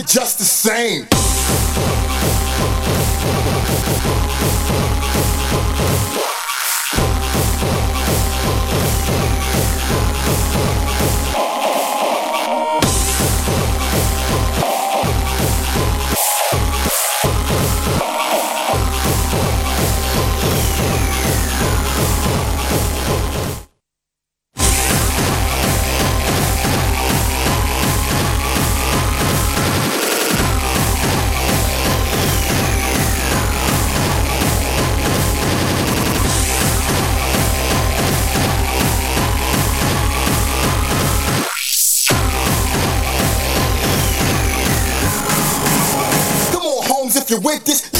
just the same. If you're with this,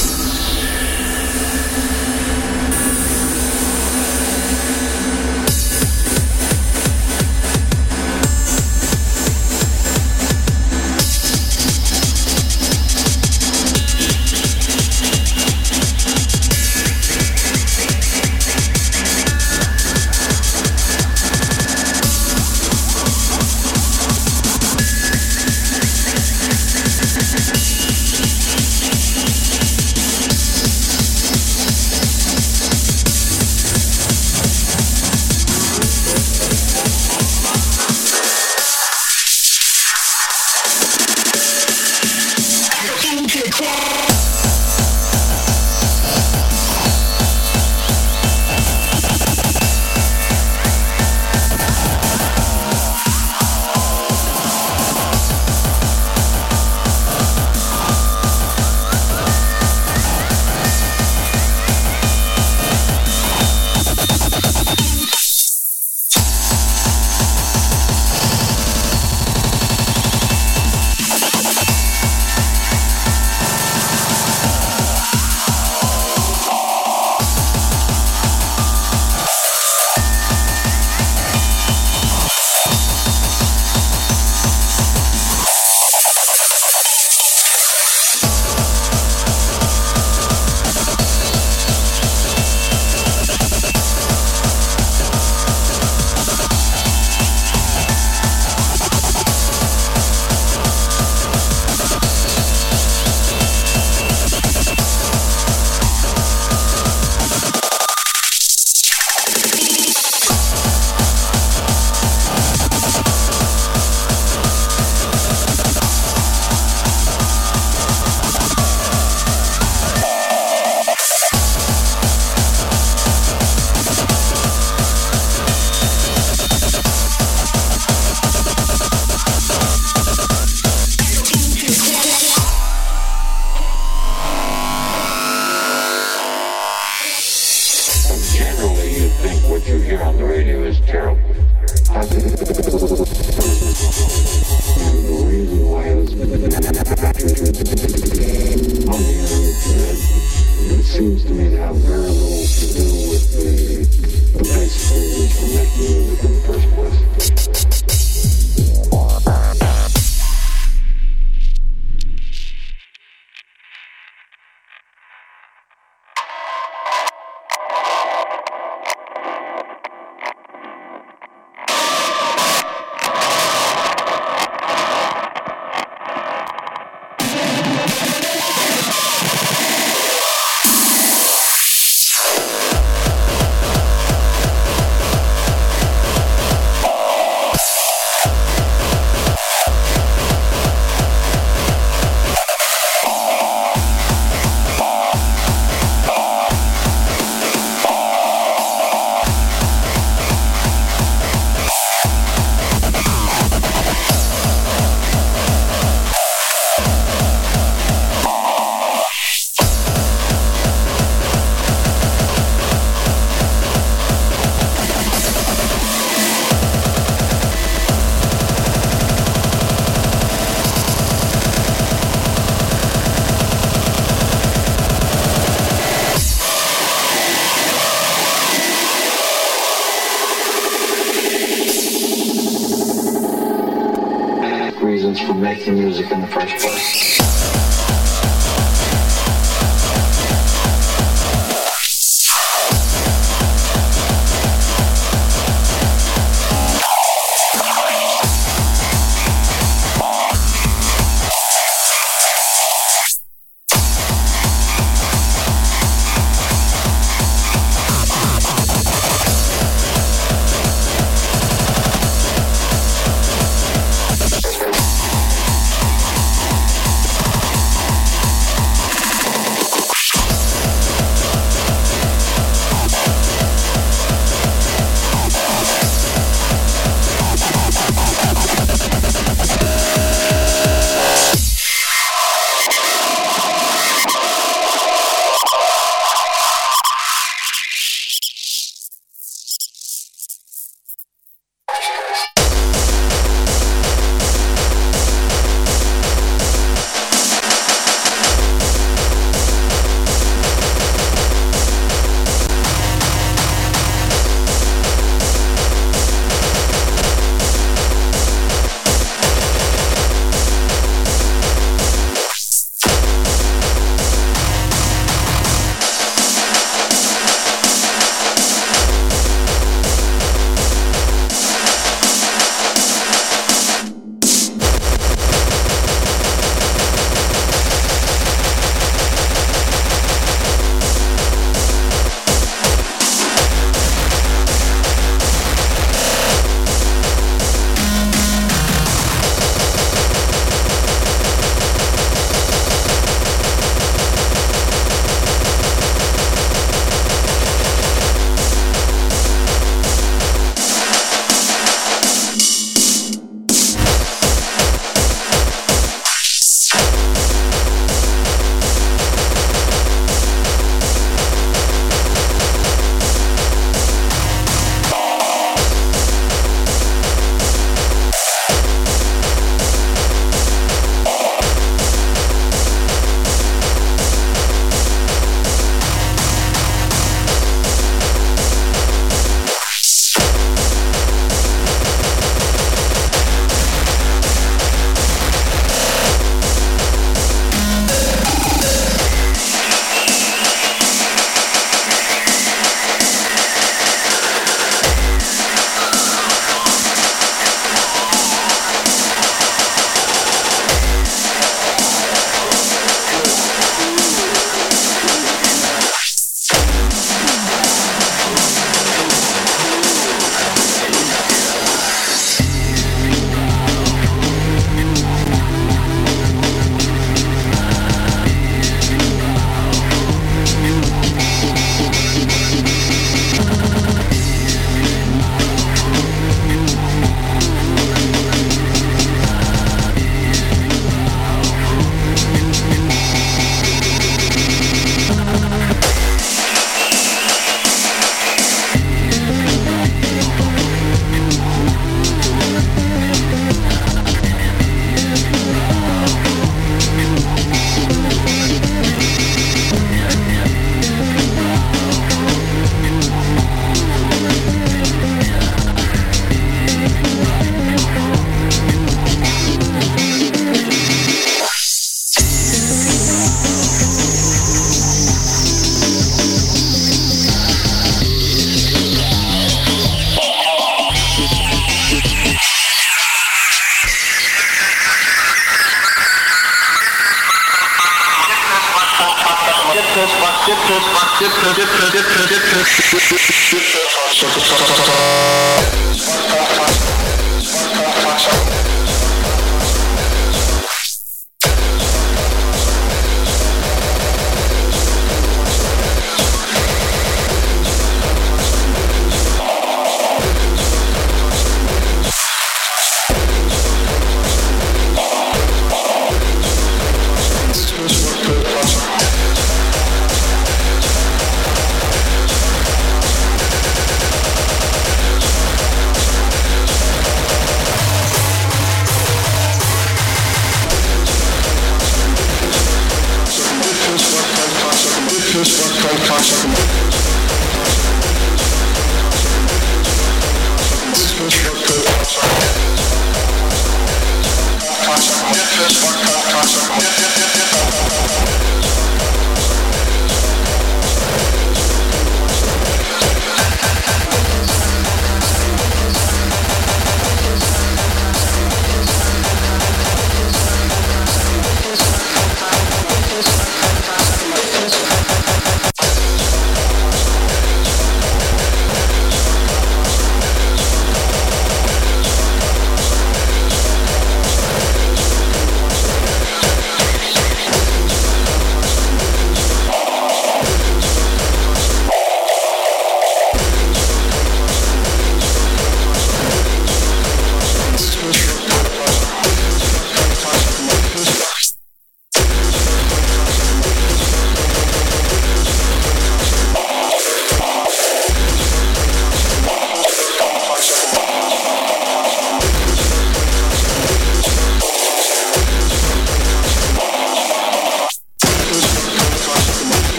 reasons for making music in the first place.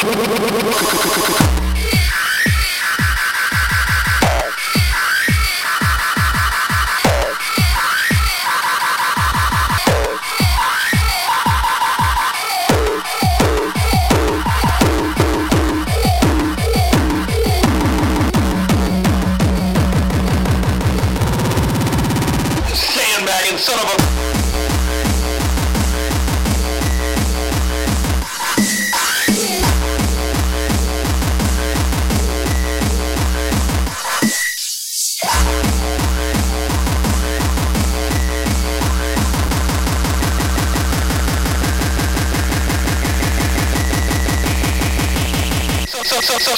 Son of a... So.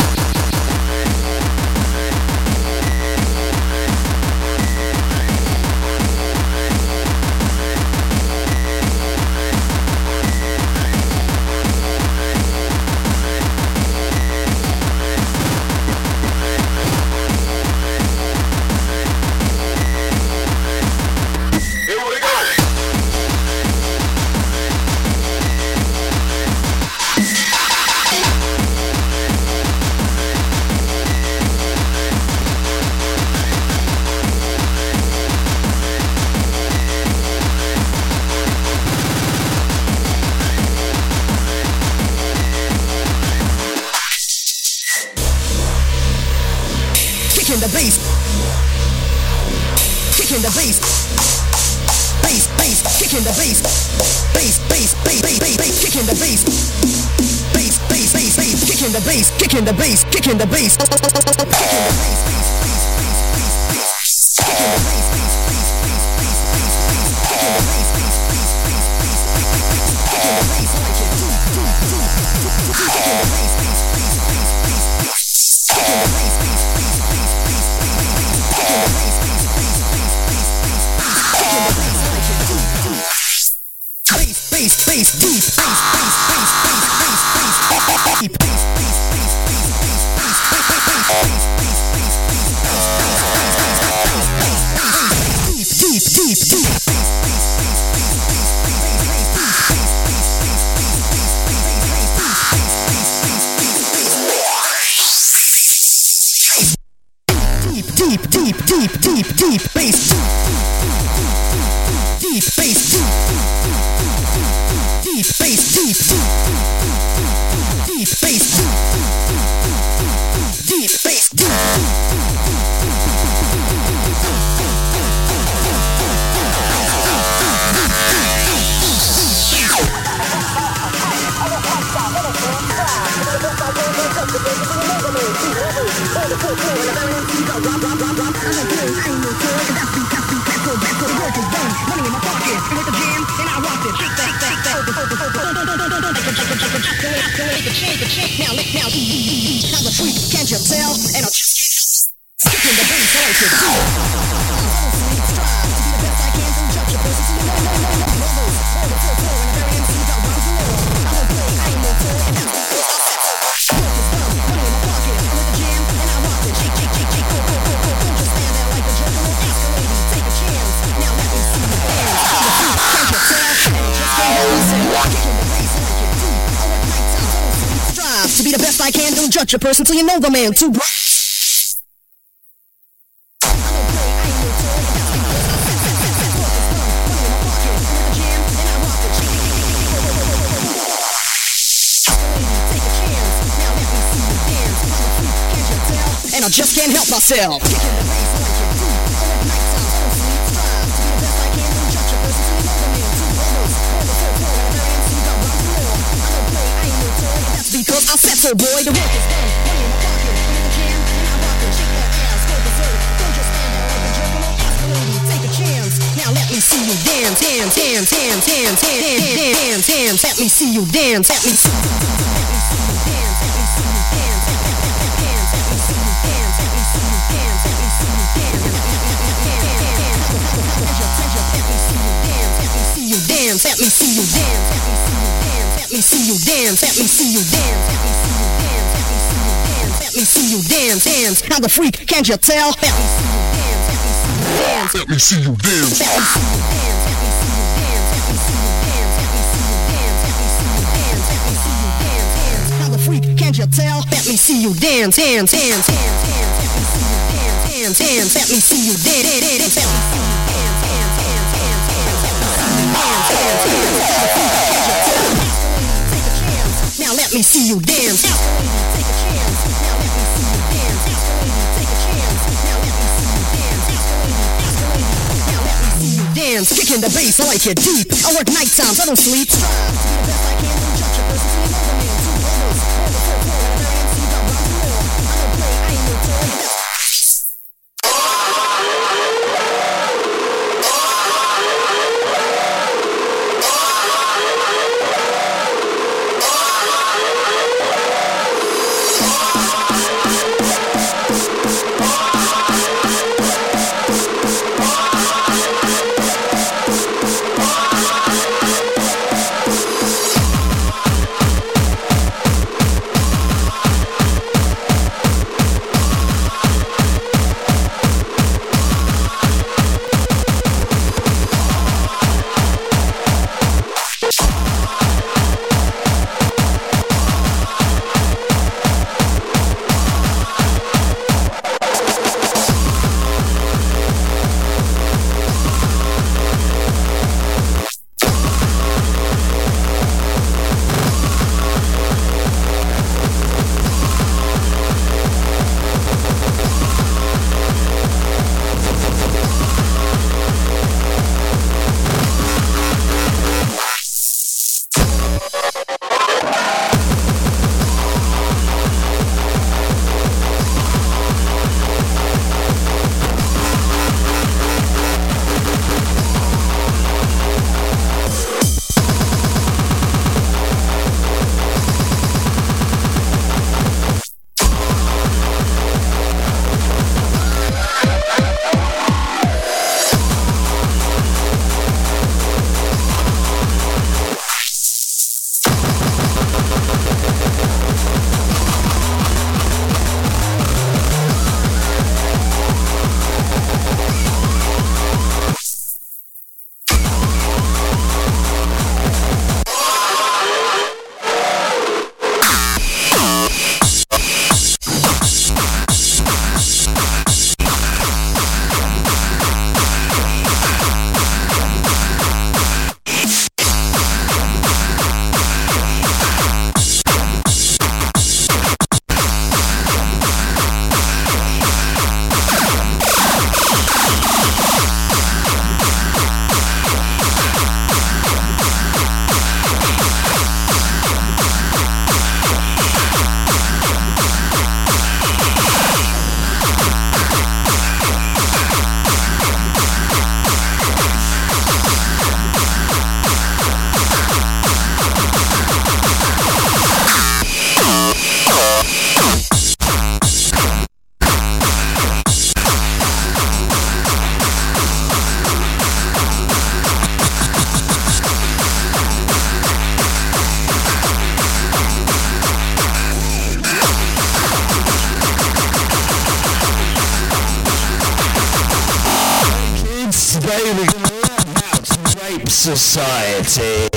Kicking the bass, kicking the bass, bass, bass, kicking the bass, bass, bass, bass, bass, bass, bass, kicking the bass, bass, bass, bass, bass, kicking the bass, kicking the bass, kicking the bass, kicking the bass. Bass, deep, bass, bass, bass, bass, bass, deep, bass, deep, deep, deep. Deep, deep, deep, deep, deep, bass, deep, bass, deep, bass, deep, deep, bass, deep, bass, deep. Now, how's a freak, can't you tell? And I'll just kicking the bass, I like it. Strive to be the best I can, don't judge your person. So you know, and the very MC got rhymes galore. I don't play, I ain't no toy, and that's because I said so. Work is done, money in my pocket, I'm with the jam, and I rock it. Shake, go, don't just stand there like a jerk. Don't ask a lady, take a chance. Now let me see you dance. How's a freak, can't you tell? And just can't help myself. Kicking the bass, I like it deep. I work nights out, don't sleep. Strive to be the best I can, don't judge a person till you know the man too. And I just can't help myself. Kicking the bass like it deep. I work nights out, don't sleep. Strive to be the best I can, don't judge a person till you know the man too. And the very MC got rhymes galore. I don't play, I ain't no toy, and that's because I said so, boy. The work is done, money in my pocket, I'm in the jam, and I rock it. Shake that ass, go berserk. Don't just stand there like a jerk. Don't ask a lady, take a chance. Now let me see you dance, dance, dance, dance, dance, dance, dance, dance. Let me see you dance, let me see you dance, let me see you dance, let me see you dance, let me see you dance, let me see you dance, let me see you dance, let me see you dance, let me see you dance, let me see you dance, let me see you dance, let me see you dance, let me see you dance, let me see you dance, let me see you dance, dance. I'm the freak, can't you tell? Let me see you dance, let me see you dance, let me see you dance, let me see you dance, let me see you dance, let me see you dance, let me see you dance, let me see you dance, let me see you dance, dance. I'm the freak. tell? Let me see you dance, dance, dance, dance, dance. Let me see you dance, dance, dance. Let me see you dance, dance, dance. Now let me see you dance. Take a chance. Now let me see you dance. Take a chance. Now let me see you dance. Now let me see you dance. Kicking the bass, I like it deep. I work night times, I don't sleep. Strive to be the best I can. Don't judge a person till you know the man. Two brothers, all the four, and a very MC got rock and roll. I don't play, I ain't no toy. Today we're going to learn about Rape Society.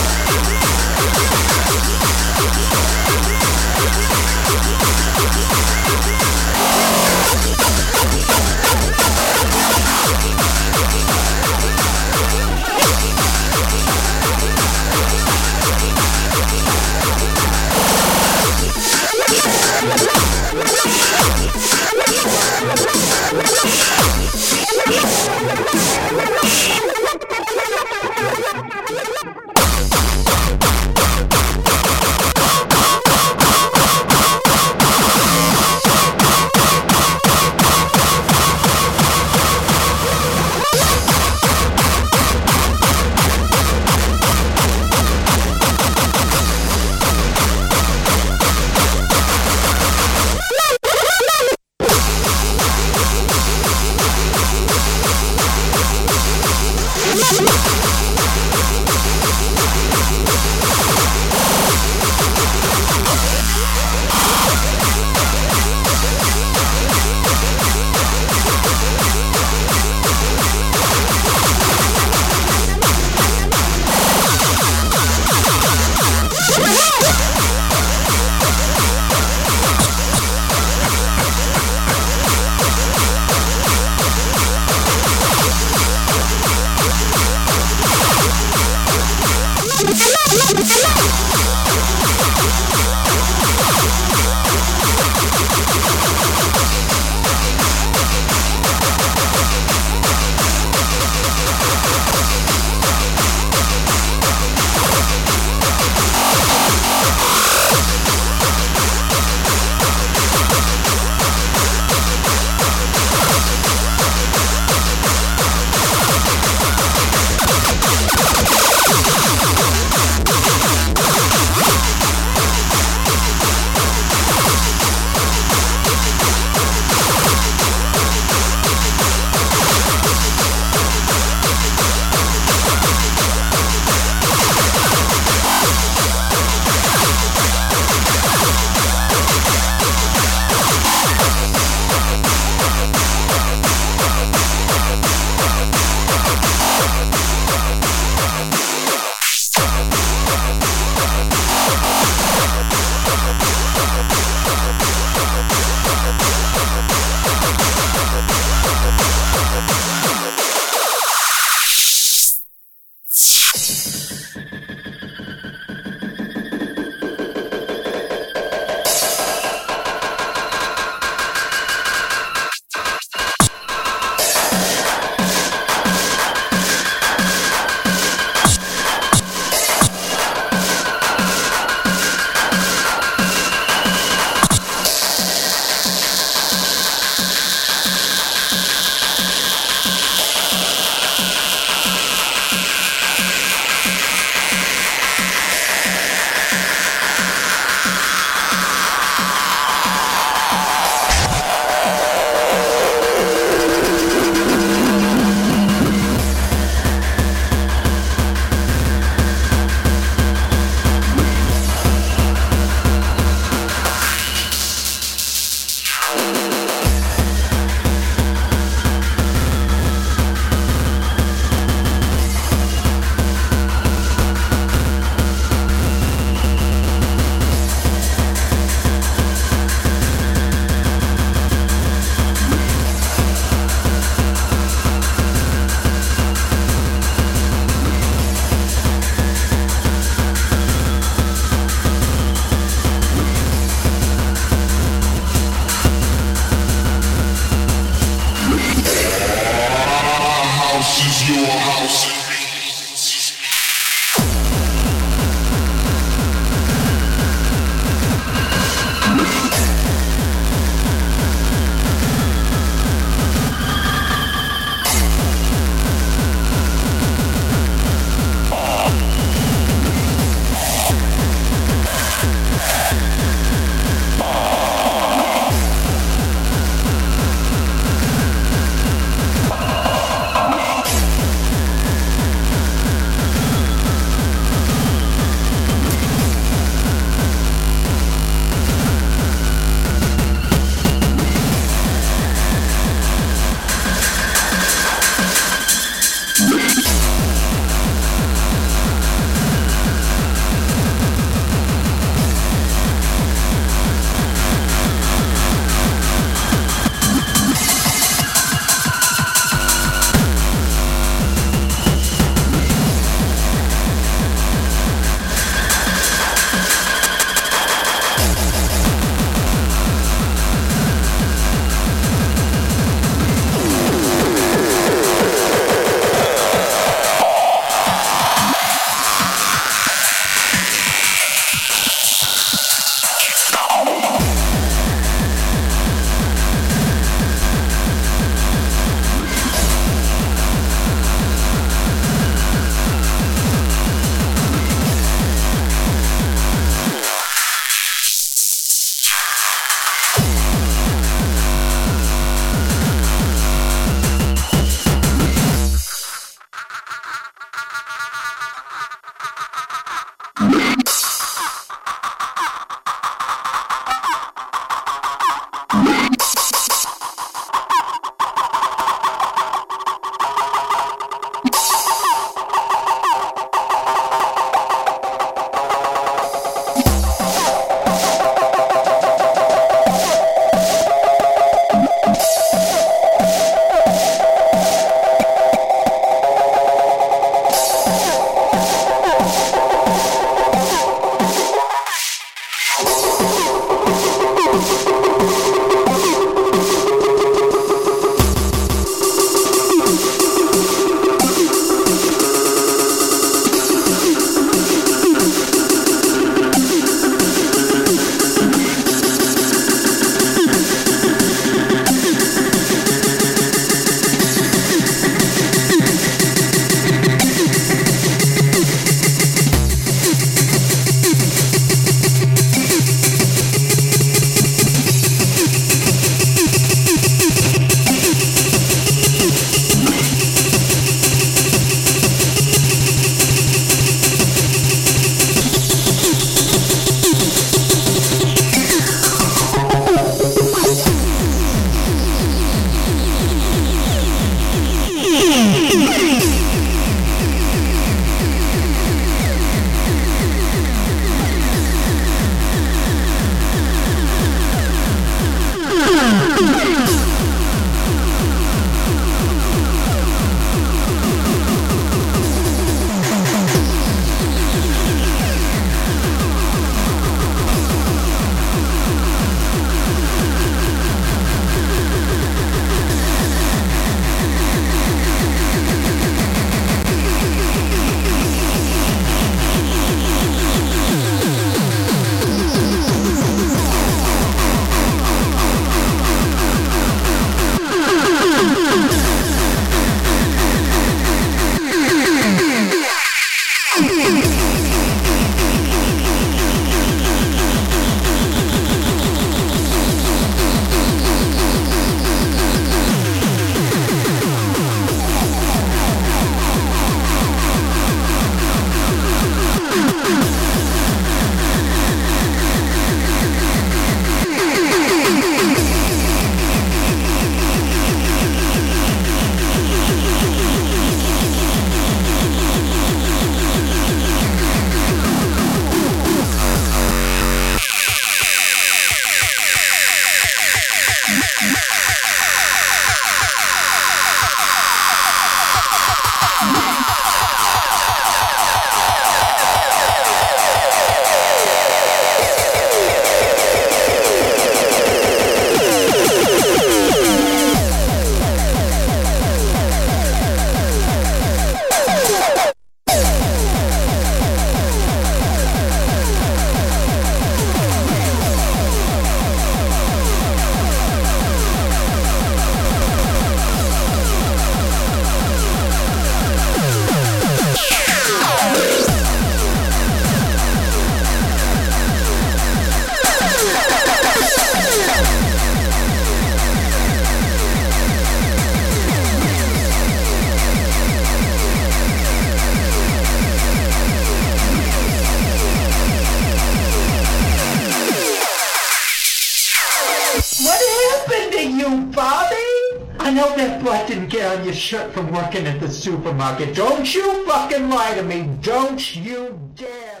What happened to you, Bobby? I know that butt didn't get on your shirt from working at the supermarket. Don't you fucking lie to me. Don't you dare.